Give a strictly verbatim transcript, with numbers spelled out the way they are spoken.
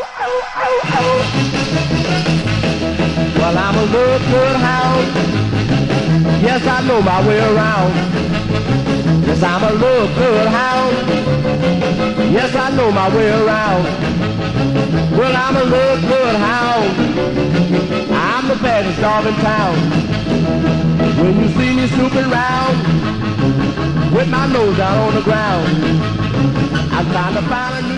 Well, I'm a little good hound. Yes, I know my way around. Yes, I'm a little good hound. Yes, I know my way around. Well, I'm a little good hound. I'm the baddest dog in town. When you see me snooping round with my nose out on the ground, I'm trying to find a